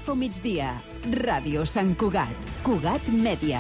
Info Migdia, Ràdio Sant Cugat, Cugat Mèdia.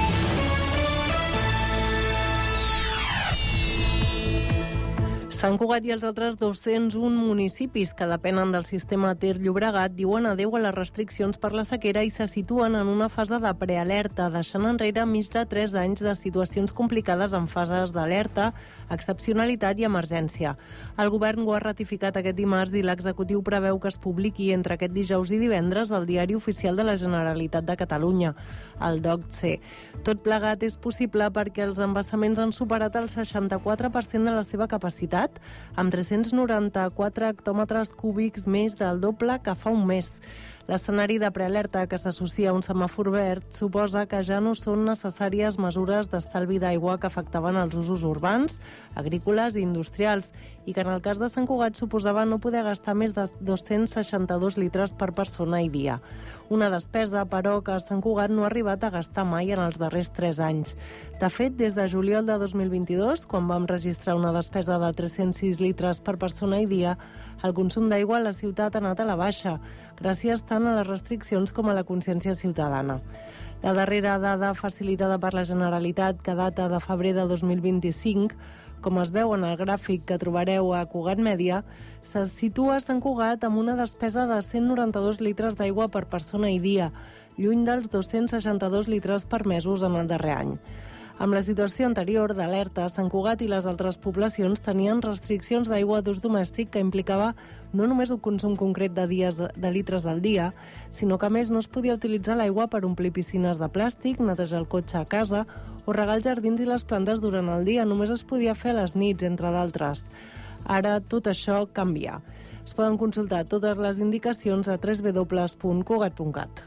Sant Cugat i els altres 201 municipis que depenen del sistema Ter-Llobregat diuen adeu a les restriccions per la sequera i se situen en una fase de prealerta, deixant enrere més de 3 anys de situacions complicades en fases d'alerta, excepcionalitat i emergència. El govern ho ha ratificat aquest dimarts i l'executiu preveu que es publiqui entre aquest dijous i divendres al Diari Oficial de la Generalitat de Catalunya, el DOCC. Tot plegat és possible perquè els embassaments han superat el 64% de la seva capacitat, amb 394 hectòmetres cúbics més del doble que fa un mes. L'escenari de prealerta que s'associa a un semàfor verd suposa que ja no són necessàries mesures d'estalvi d'aigua que afectaven els usos urbans, agrícoles i industrials, i que en el cas de Sant Cugat suposava no poder gastar més de 262 litres per persona i dia. Una despesa, però, que Sant Cugat no ha arribat a gastar mai en els darrers 3 anys. De fet, des de juliol de 2022, quan vam registrar una despesa de 306 litres per persona i dia, el consum d'aigua a la ciutat ha anat a la baixa, gràcies tant a les restriccions com a la consciència ciutadana. La darrera dada facilitada per la Generalitat, que data de febrer de 2025, com es veu en el gràfic que trobareu a Cugat Mèdia, se situa a Sant Cugat amb una despesa de 192 litres d'aigua per persona i dia, lluny dels 262 litres per mesos en el darrer any. Amb la situació anterior d'alerta, Sant Cugat i les altres poblacions tenien restriccions d'aigua d'ús domèstic que implicava no només un consum concret de litres al dia, sinó que a més no es podia utilitzar l'aigua per omplir piscines de plàstic, netejar el cotxe a casa o regar els jardins i les plantes durant el dia. Només es podia fer a les nits, entre d'altres. Ara tot això canvia. Es poden consultar totes les indicacions a www.cugat.cat.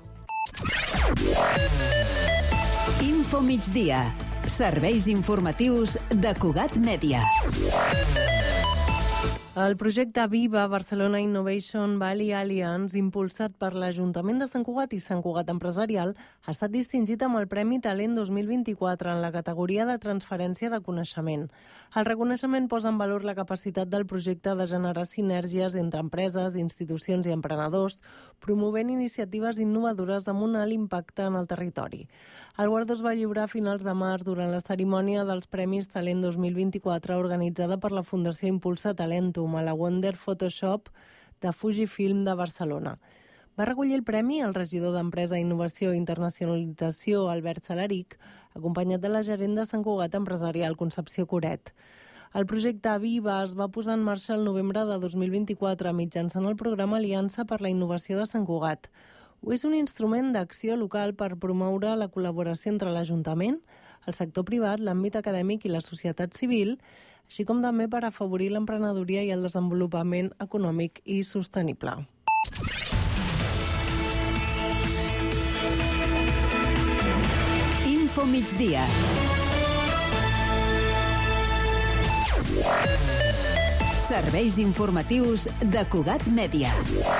Info Migdia. Serveis informatius de Cugat Mèdia. El projecte Viva Barcelona Innovation Valley Alliance, impulsat per l'Ajuntament de Sant Cugat i Sant Cugat Empresarial, ha estat distingit amb el Premi Talent 2024 en la categoria de transferència de coneixement. El reconeixement posa en valor la capacitat del projecte de generar sinergies entre empreses, institucions i emprenedors, promovent iniciatives innovadores amb un alt impacte en el territori. El guardó es va lliurar a finals de març durant la cerimònia dels Premis Talent 2024 organitzada per la Fundació Impulsa Talentum a la Wonder Photoshop de Fujifilm de Barcelona. Va recollir el premi el regidor d'Empresa, Innovació i Internacionalització, Albert Salaric, acompanyat de la gerent de Sant Cugat Empresarial, Concepció Coret. El projecte Viva es va posar en marxa el novembre de 2024 mitjançant el programa Aliança per la Innovació de Sant Cugat. És un instrument d'acció local per promoure la col·laboració entre l'Ajuntament, el sector privat, l'àmbit acadèmic i la societat civil, així com també per afavorir l'emprenedoria i el desenvolupament econòmic i sostenible. Info Migdia. Serveis informatius de Cugat Mèdia.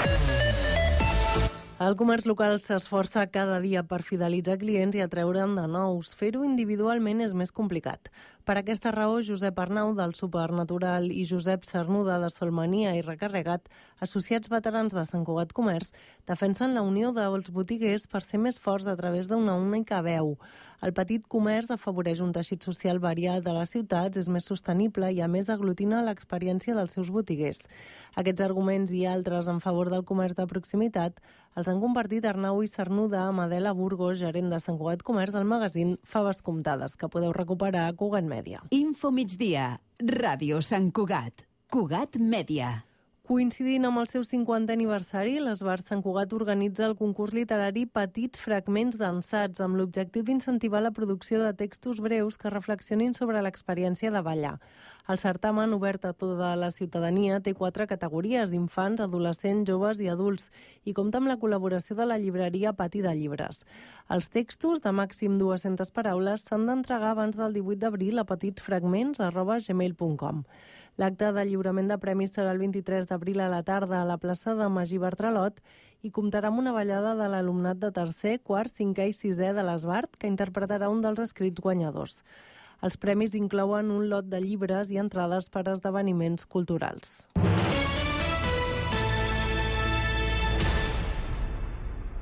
El comerç local s'esforça cada dia per fidelitzar clients i atreure-en de nous. Fer-ho individualment és més complicat. Per aquesta raó, Josep Arnau, del Supernatural, i Josep Cernuda, de Solmania i Recarregat, associats veterans de Sant Cugat Comerç, defensen la unió dels botiguers per ser més forts a través d'una única veu. El petit comerç afavoreix un teixit social variat de les ciutats, és més sostenible i, a més, aglutina l'experiència dels seus botiguers. Aquests arguments i altres en favor del comerç de proximitat els han compartit Arnau i Cernuda amb Adela Burgos, gerent de Sant Cugat Comerç, al magazín Faves Comptades, que podeu recuperar a Cugat Mèdia. Info Migdia, Ràdio Sant Cugat, Cugat Mèdia. Coincidint amb el seu 50è aniversari, l'Esbar Sant Cugat organitza el concurs literari Petits Fragments d'Ensats amb l'objectiu d'incentivar la producció de textos breus que reflexionin sobre l'experiència de ballar. El certamen, obert a tota la ciutadania, té 4 categories d'infants, adolescents, joves i adults i compta amb la col·laboració de la llibreria Pati de Llibres. Els textos, de màxim 200 paraules, s'han d'entregar abans del 18 d'abril a petitsfragments@gmail.com. L'acte de lliurament de premis serà el 23 d'abril a la tarda a la plaça de Magí Bertralot i comptarà amb una ballada de l'alumnat de tercer, quart, cinquè i sisè de l'Esbart, que interpretarà un dels escrits guanyadors. Els premis inclouen un lot de llibres i entrades per a esdeveniments culturals.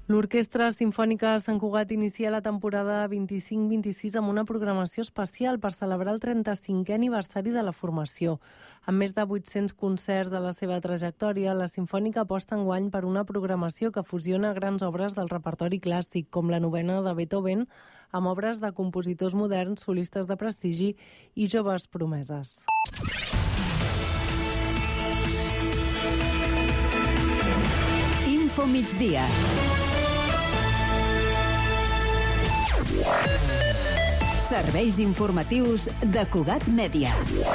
L'Orquestra Simfònica Sant Cugat inicia la temporada 25-26 amb una programació especial per celebrar el 35è aniversari de la formació. Amb més de 800 concerts de la seva trajectòria, la Simfònica aposta enguany per una programació que fusiona grans obres del repertori clàssic, com la novena de Beethoven, amb obres de compositors moderns, solistes de prestigi i joves promeses. Info migdia. Serveis informatius de Cugat Mèdia.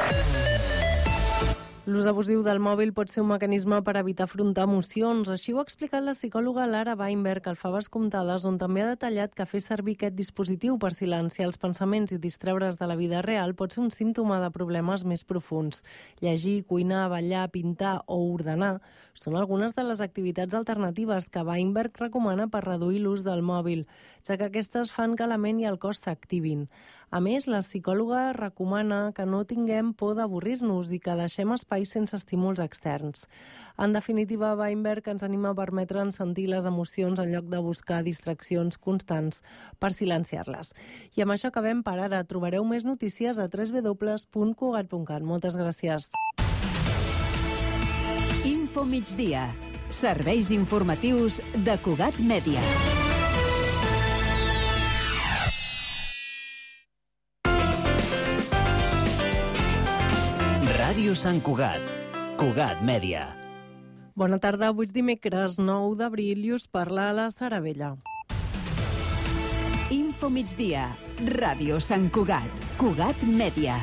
L'ús abusiu del mòbil pot ser un mecanisme per evitar afrontar emocions. Així ho ha explicat la psicòloga Lara Weinberg al Faves Comptades, on també ha detallat que fer servir aquest dispositiu per silenciar els pensaments i distreure's de la vida real pot ser un símptoma de problemes més profunds. Llegir, cuinar, ballar, pintar o ordenar són algunes de les activitats alternatives que Weinberg recomana per reduir l'ús del mòbil, ja que aquestes fan que la ment i el cos s'activin. A més, la psicòloga recomana que no tinguem por d'avorrir-nos i que deixem espais sense estímuls externs. En definitiva, Weinberg ens anima a permetre'ns sentir les emocions en lloc de buscar distraccions constants per silenciar-les. I amb això acabem per ara. Trobareu més notícies a www.cugat.cat. Moltes gràcies. Info migdia. Serveis informatius de Cugat Mèdia. Ràdio Sant Cugat, Cugat Mèdia. Bona tarda, avui és dimecres 9 d'abril i us parla la Sara Vella. Info migdia. Ràdio Sant Cugat, Cugat Mèdia.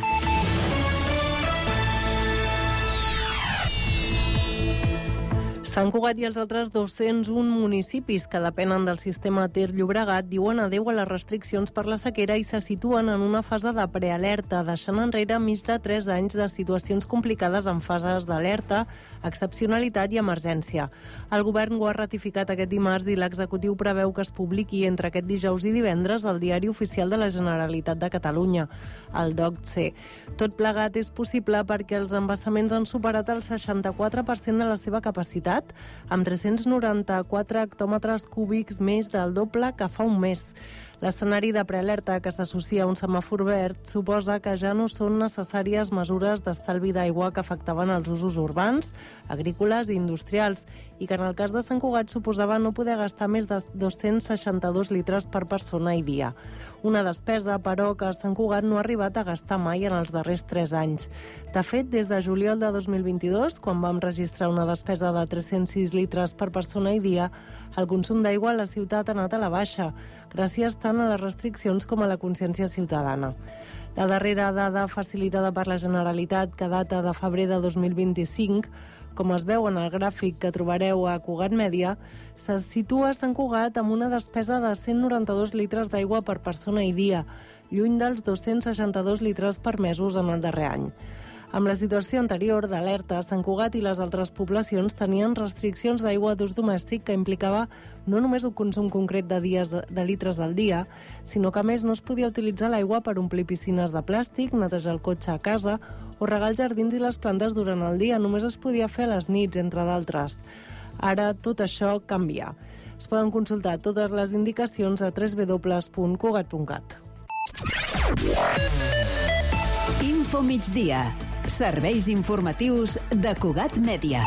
Sant Cugat i els altres 201 municipis que depenen del sistema Ter-Llobregat diuen adeu a les restriccions per la sequera i se situen en una fase de prealerta, deixant enrere més de 3 anys de situacions complicades en fases d'alerta, excepcionalitat i emergència. El govern ho ha ratificat aquest dimarts i l'executiu preveu que es publiqui entre aquest dijous i divendres al Diari Oficial de la Generalitat de Catalunya, el DOCC. Tot plegat és possible perquè els embassaments han superat el 64% de la seva capacitat, amb 394 hectòmetres cúbics més del doble que fa un mes. L'escenari de prealerta que s'associa a un semàfor verd suposa que ja no són necessàries mesures d'estalvi d'aigua que afectaven els usos urbans, agrícoles i industrials, i que en el cas de Sant Cugat suposava no poder gastar més de 262 litres per persona i dia. Una despesa, però, que Sant Cugat no ha arribat a gastar mai en els darrers 3 anys. De fet, des de juliol de 2022, quan vam registrar una despesa de 306 litres per persona i dia, el consum d'aigua a la ciutat ha anat a la baixa, gràcies tant a les restriccions com a la consciència ciutadana. La darrera dada facilitada per la Generalitat, que data de febrer de 2025, com es veu en el gràfic que trobareu a Cugat Mèdia, se situa a Sant Cugat amb una despesa de 192 litres d'aigua per persona i dia, lluny dels 262 litres per mesos en el darrer any. Amb la situació anterior d'alerta, Sant Cugat i les altres poblacions tenien restriccions d'aigua d'ús domèstic que implicava no només un consum concret de litres al dia, sinó que a més no es podia utilitzar l'aigua per omplir piscines de plàstic, netejar el cotxe a casa o regar els jardins i les plantes durant el dia. Només es podia fer a les nits, entre d'altres. Ara tot això canvia. Es poden consultar totes les indicacions a www.cugat.cat. Info migdia. Serveis informatius de Cugat Mèdia.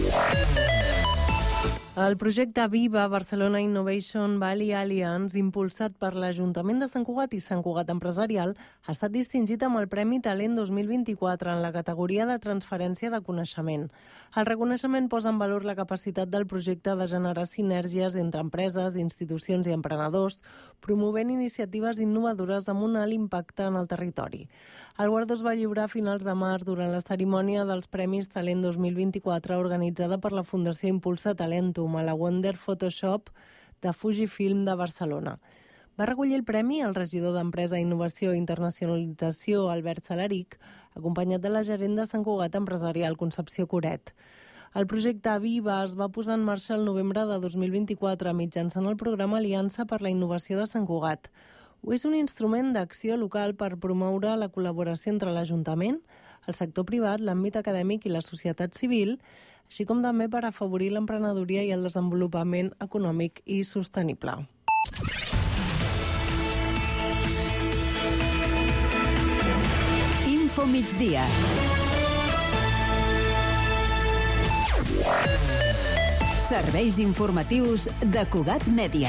El projecte Viva Barcelona Innovation Valley Alliance, impulsat per l'Ajuntament de Sant Cugat i Sant Cugat Empresarial, ha estat distingit amb el Premi Talent 2024 en la categoria de transferència de coneixement. El reconeixement posa en valor la capacitat del projecte de generar sinergies entre empreses, institucions i emprenedors, promovent iniciatives innovadores amb un alt impacte en el territori. El guardó es va lliurar a finals de març durant la cerimònia dels Premis Talent 2024 organitzada per la Fundació Impulsa Talentum a la Wonder Photoshop de Fujifilm de Barcelona. Va recollir el premi el regidor d'Empresa, Innovació i Internacionalització, Albert Salaric, acompanyat de la gerent de Sant Cugat Empresarial, Concepció Coret. El projecte Viva es va posar en marxa el novembre de 2024 mitjançant el programa Aliança per la Innovació de Sant Cugat. És un instrument d'acció local per promoure la col·laboració entre l'Ajuntament, el sector privat, l'àmbit acadèmic i la societat civil, així com també per afavorir l'emprenedoria i el desenvolupament econòmic i sostenible. Info migdia. Serveis informatius de Cugat Mèdia.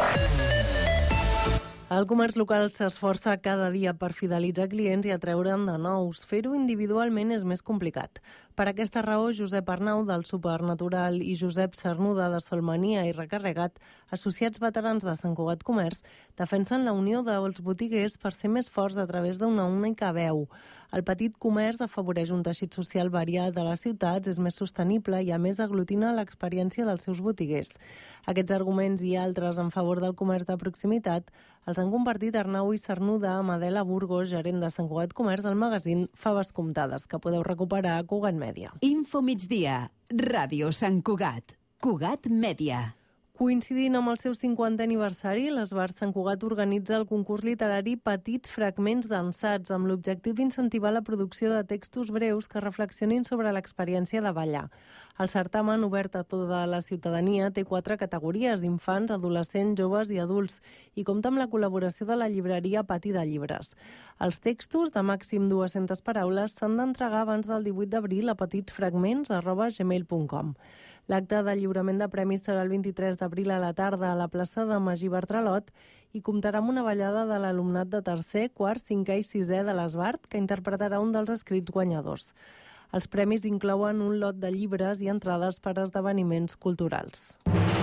El comerç local s'esforça cada dia per fidelitzar clients i atreure'n de nous. Fer-ho individualment és més complicat. Per aquesta raó, Josep Arnau, del Supernatural, i Josep Cernuda, de Solmania i Recarregat, associats veterans de Sant Cugat Comerç, defensen la unió dels botiguers per ser més forts a través d'una única veu. El petit comerç afavoreix un teixit social variat a les ciutats, és més sostenible i, a més, aglutina l'experiència dels seus botiguers. Aquests arguments i altres en favor del comerç de proximitat els han compartit Arnau i Cernuda amb Adela Burgos, gerent de Sant Cugat Comerç, al magazín Faves Comptades, que podeu recuperar a Cugat Mèdia. Info migdia. Ràdio Sant Cugat. Cugat Mèdia. Coincidint amb el seu 50è aniversari, l'Esbar Sant Cugat organitza el concurs literari Petits Fragments d'Ensats, amb l'objectiu d'incentivar la producció de textos breus que reflexionin sobre l'experiència de ballar. El certamen, obert a tota la ciutadania, té 4 categories: infants, adolescents, joves i adults, i compta amb la col·laboració de la llibreria Pati de Llibres. Els textos, de màxim 200 paraules, s'han d'entregar abans del 18 d'abril a petitsfragments@gmail.com. L'acte de lliurament de premis serà el 23 d'abril a la tarda a la plaça de Magí Bartralot i comptarà amb una ballada de l'alumnat de tercer, quart, cinquè i sisè de l'Esbart, que interpretarà un dels escrits guanyadors. Els premis inclouen un lot de llibres i entrades per a esdeveniments culturals.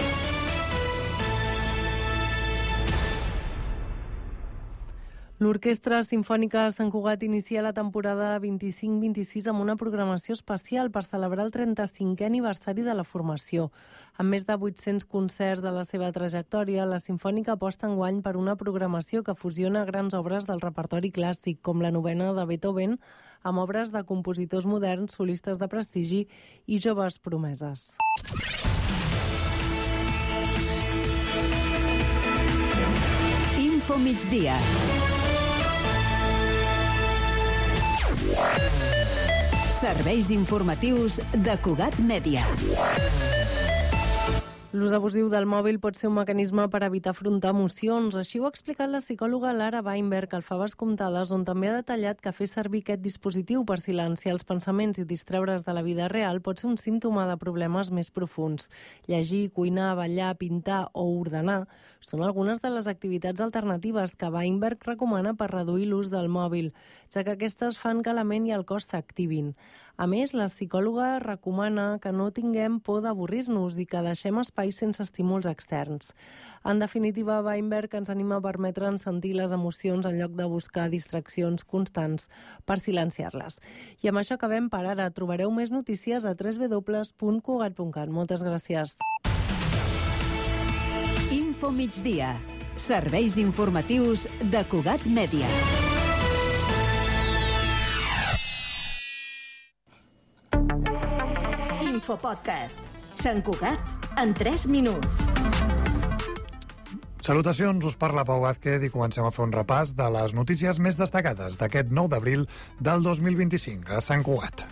L'Orquestra Simfònica de Sant Cugat inicia la temporada 25-26 amb una programació especial per celebrar el 35è aniversari de la formació. Amb més de 800 concerts de la seva trajectòria, la Simfònica aposta enguany per una programació que fusiona grans obres del repertori clàssic, com la novena de Beethoven, amb obres de compositors moderns, solistes de prestigi i joves promeses. Info migdia. Serveis informatius de Cugat Mèdia. L'ús abusiu del mòbil pot ser un mecanisme per evitar afrontar emocions. Així ho ha explicat la psicòloga Lara Weinberg al Faves Comptades, on també ha detallat que fer servir aquest dispositiu per silenciar els pensaments i distreure's de la vida real pot ser un símptoma de problemes més profunds. Llegir, cuinar, ballar, pintar o ordenar són algunes de les activitats alternatives que Weinberg recomana per reduir l'ús del mòbil, ja que aquestes fan que la ment i el cos s'activin. A més, la psicòloga recomana que no tinguem por d'avorrir-nos i que deixem espais sense estímuls externs. En definitiva, Weinberg ens anima a permetre'ns sentir les emocions en lloc de buscar distraccions constants per silenciar-les. I amb això acabem per ara. Trobareu més notícies a www.cugat.cat. Moltes gràcies. Info migdia. Serveis informatius de Cugat Mèdia. Infopodcast. Sant Cugat en 3 minuts. Salutacions, us parla Pau Vázquez i comencem a fer un repàs de les notícies més destacades d'aquest 9 d'abril del 2025 a Sant Cugat.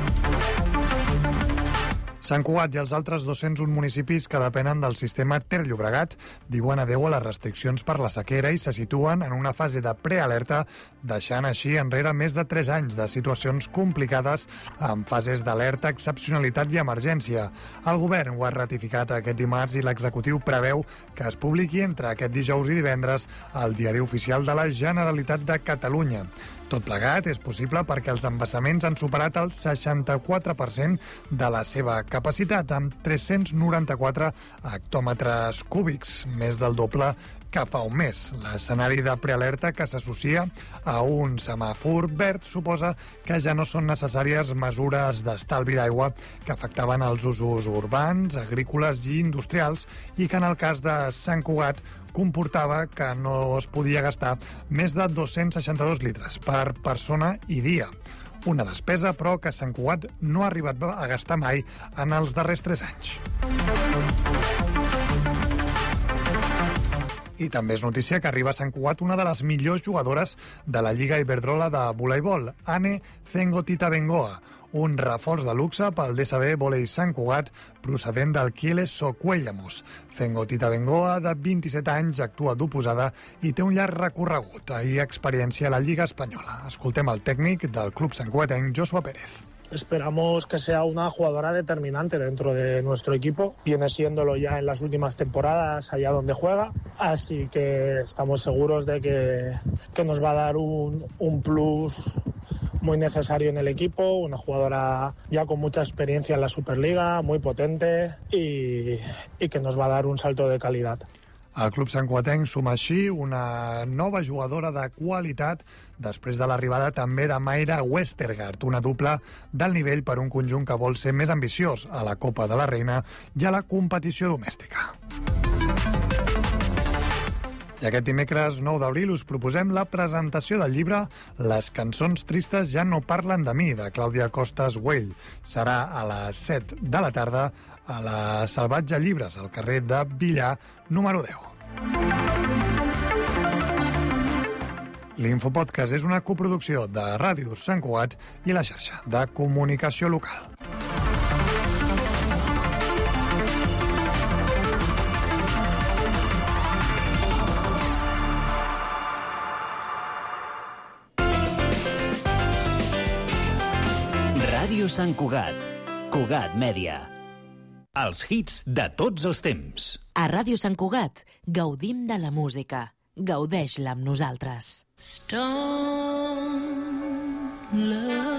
Sant Cugat i els altres 201 municipis que depenen del sistema Ter Llobregat diuen adeu a les restriccions per la sequera i se situen en una fase de prealerta, deixant així enrere més de 3 anys de situacions complicades amb fases d'alerta, excepcionalitat i emergència. El govern ho ha ratificat aquest dimarts i l'executiu preveu que es publiqui entre aquest dijous i divendres al Diari Oficial de la Generalitat de Catalunya. Tot plegat és possible perquè els embassaments han superat el 64% de la seva capacitat, amb 394 hectòmetres cúbics, més del doble que fa un mes. L'escenari de prealerta que s'associa a un semàfor verd suposa que ja no són necessàries mesures d'estalvi d'aigua que afectaven els usos urbans, agrícoles i industrials i que en el cas de Sant Cugat comportava que no es podia gastar més de 262 litres per persona i dia. Una despesa, però, que Sant Cugat no ha arribat a gastar mai en els darrers 3 anys. I també és notícia que arriba a Sant Cugat una de les millors jugadores de la Lliga Iberdrola de voleibol, Anne Zengotita Bengoa, un reforç de luxe pel DSB Volei Sant Cugat procedent del Kieles Socuellamos. Zengotita Bengoa, de 27 anys, actua d'oposada i té un llarg recorregut i experiència a la Lliga Espanyola. Escoltem el tècnic del club santcugatenc, Joshua Pérez. Esperamos que sea una jugadora determinante dentro de nuestro equipo. Viene siéndolo ya en las últimas temporadas allá donde juega. Así que estamos seguros de que nos va a dar un plus muy necesario en el equipo. Una jugadora ya con mucha experiencia en la Superliga, muy potente y que nos va a dar un salto de calidad. El club santcugatenc suma així una nova jugadora de qualitat després de l'arribada també de Mayra Westergaard, una dupla d'alt nivell per un conjunt que vol ser més ambiciós a la Copa de la Reina i a la competició domèstica. I aquest dimecres 9 d'abril us proposem la presentació del llibre Les cançons tristes ja no parlen de mi, de Clàudia Costas Güell. Serà a les 7 de la tarda a la Salvatge Llibres, al carrer de Villar, número 10. L'Infopodcast és una coproducció de Ràdio Sant Cugat i la xarxa de comunicació local. Ràdio Sant Cugat. Cugat Mèdia. Els hits de tots els temps. A Ràdio Sant Cugat gaudim de la música. Gaudeix-la amb nosaltres. Stone love.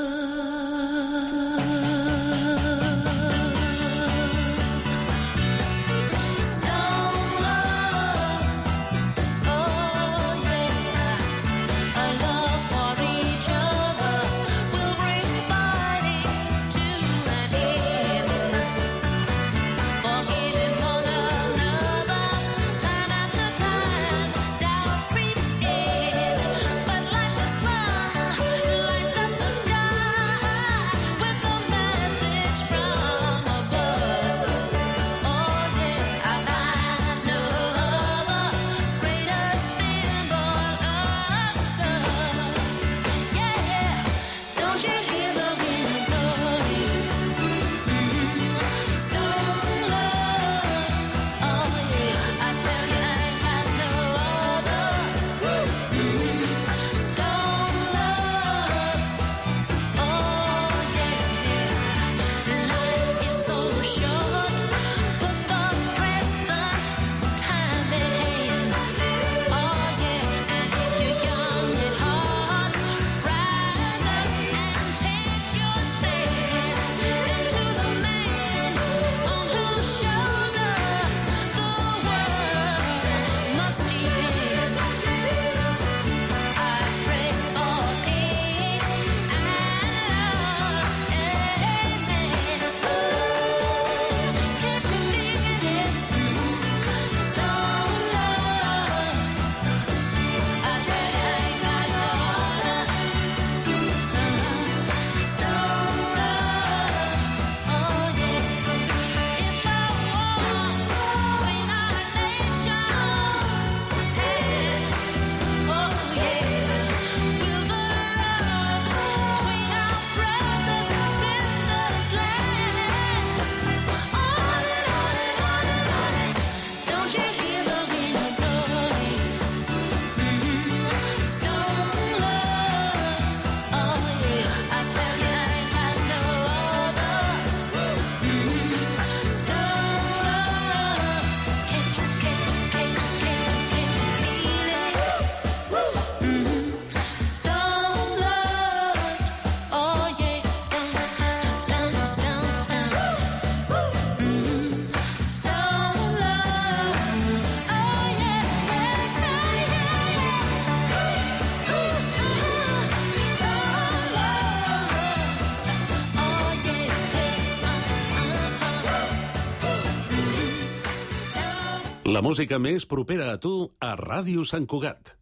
La música més propera a tu a Ràdio Sant Cugat.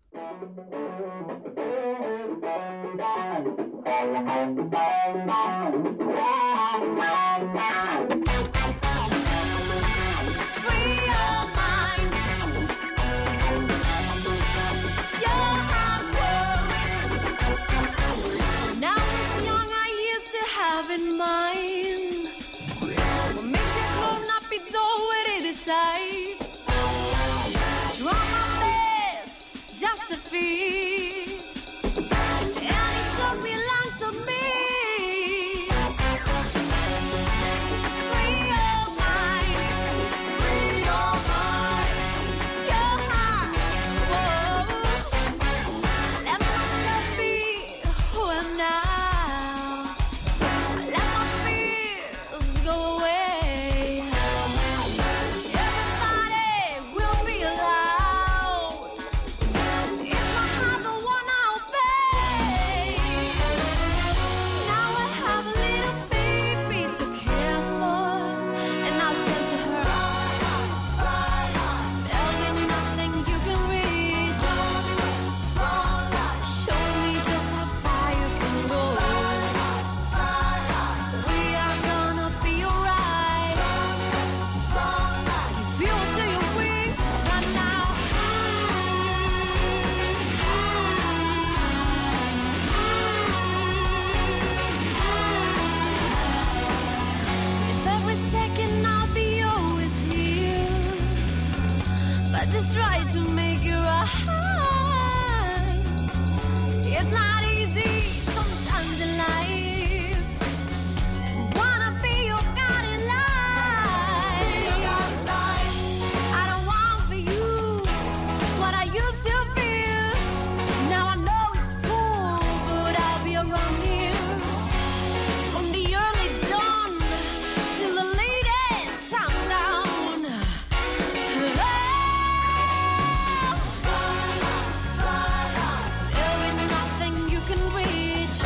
just try to make it right. It's not easy sometimes in life. Wanna be your guiding light. I don't want for you what I used to feel. Now I know it's full, but I'll be around here from the early dawn till the latest sundown. There'll be nothing you can reach.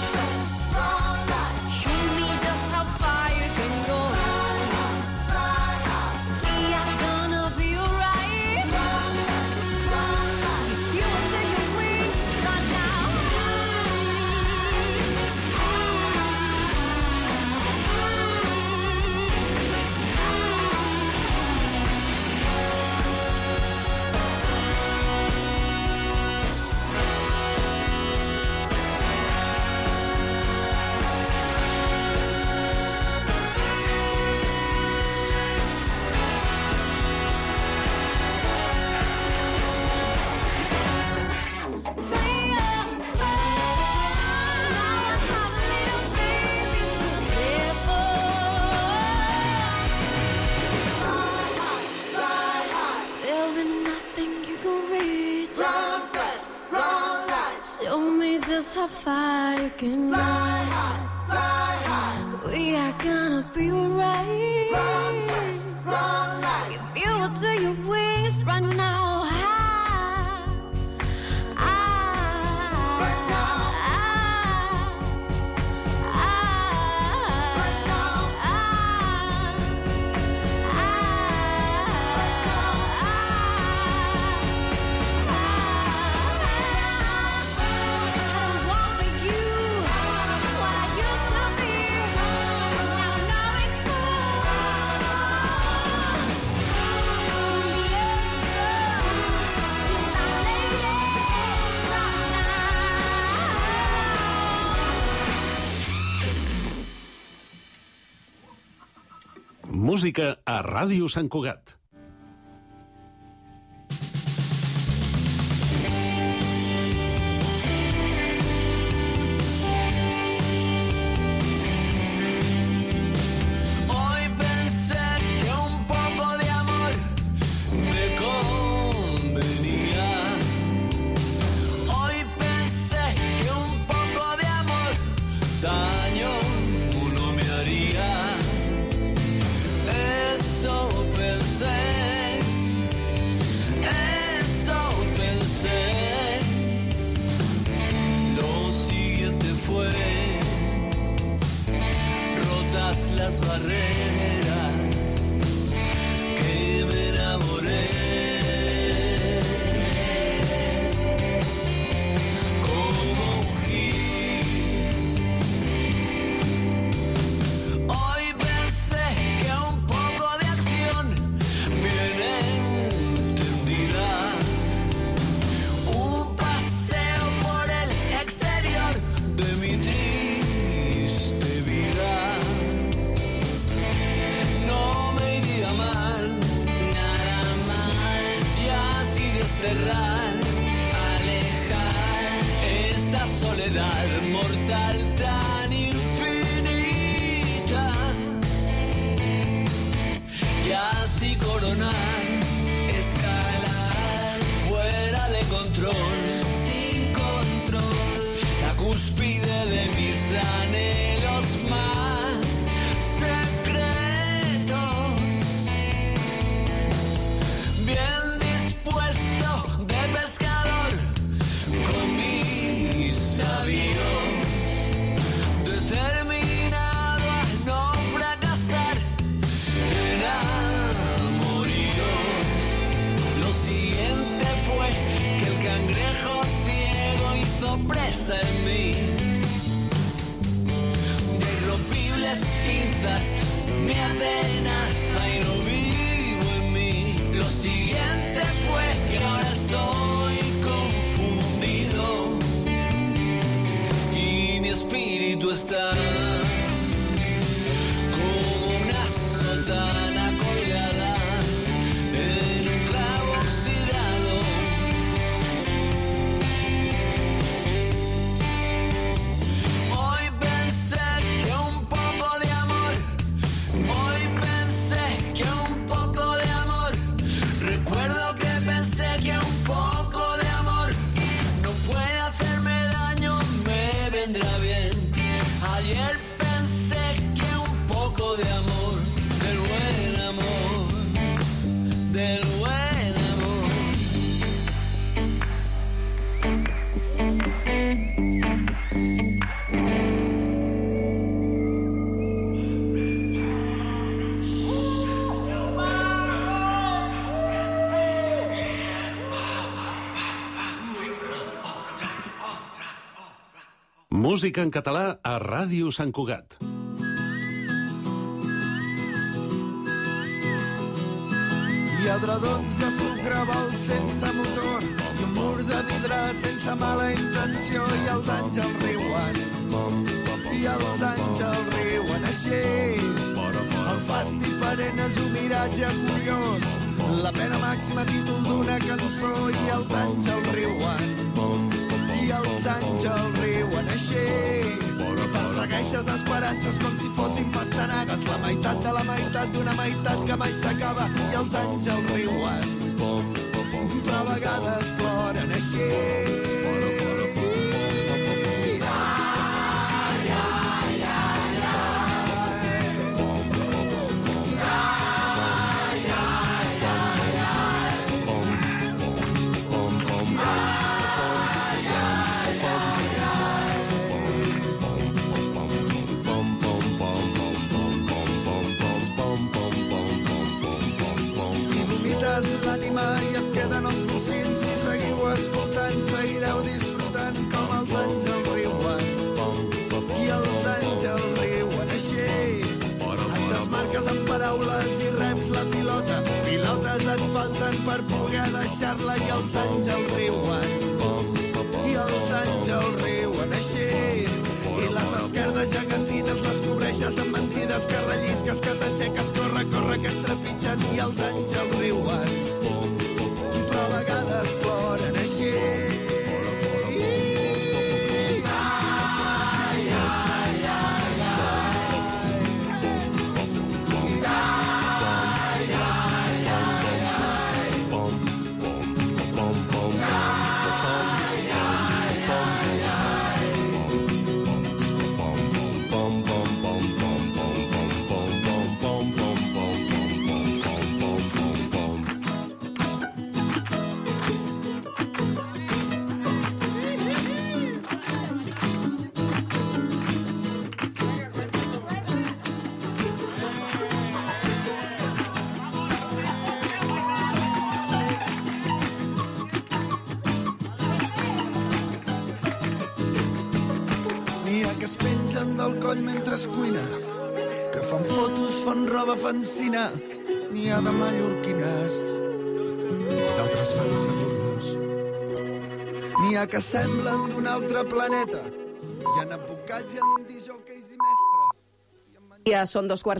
Show me just how far you can go. We are gonna be alright. If you will take your wings right now. There'll be nothing you can reach. Run fast, run light. Show me just how far you can go. Fly high. We are gonna be alright. Run fast, run light. If you will take your wings right now. Right now. Right now. Música a Ràdio Sant Cugat. Hoy pensé que un poco de amor me convenía. Hoy pensé que un poco de amor daño no me haría. Eso pensé. Lo siguiente fue rotas las barreras que me enamoré. Como un gil. Hoy pensé que un poco de acción bien entendida. Un paseo por el exterior de mi triste vida. No me iría mal, nada mal. Y así desterrar, alejar esta soledad mortal tan infinita. Y así coronar, escalar, fuera de control, sin control, la cúspide de mis anhelos más secretos. Bien dispuesto de pescador con mis sabios, determinado a no fracasar en amoríos. Lo siguiente fue que el cangrejo ciego hizo presa en mí. De irrompibles pinzas me atenaza y no vivo en mí. Lo siguiente fue que ahora estoy confundido y mi espíritu está como una sotana colgada en un clavo Música en català a Ràdio Sant Cugat. Hi ha dredons de sucre, vols sense motor i un mur de vidre sense mala intenció i els àngels riuen i els àngels riuen així. El fasti perenne és un miratge curiós, la pena màxima títol d'una cançó i els àngels riuen i els àngels riuen així. Persegueixes esperances com si fossin pastanagues, la meitat de la meitat d'una meitat que mai s'acaba i els àngels riuen, però a vegades ploren així. L'ànima i et queden els bocins. Si seguiu escoltant, seguireu disfrutant com els àngels riuen i els àngels riuen així. Et desmarques amb paraules i reps la pilota, pilotes et falten per poder deixar-la i els àngels riuen i els àngels riuen així. I les esquerdes gegantines les cobreixes amb mentides que rellisques, que t'aixeques, corre, corre, que et trepitgen i els àngels riuen, però a vegades ploren així. Que es pengen del coll mentre es cuines, que fan fotos, fan roba, fan cine, n'hi ha de mallorquines i d'altres fan seguros. N'hi ha que semblen d'un altre planeta, hi ha advocats i en disjòqueis i mestres. Ja són 2:15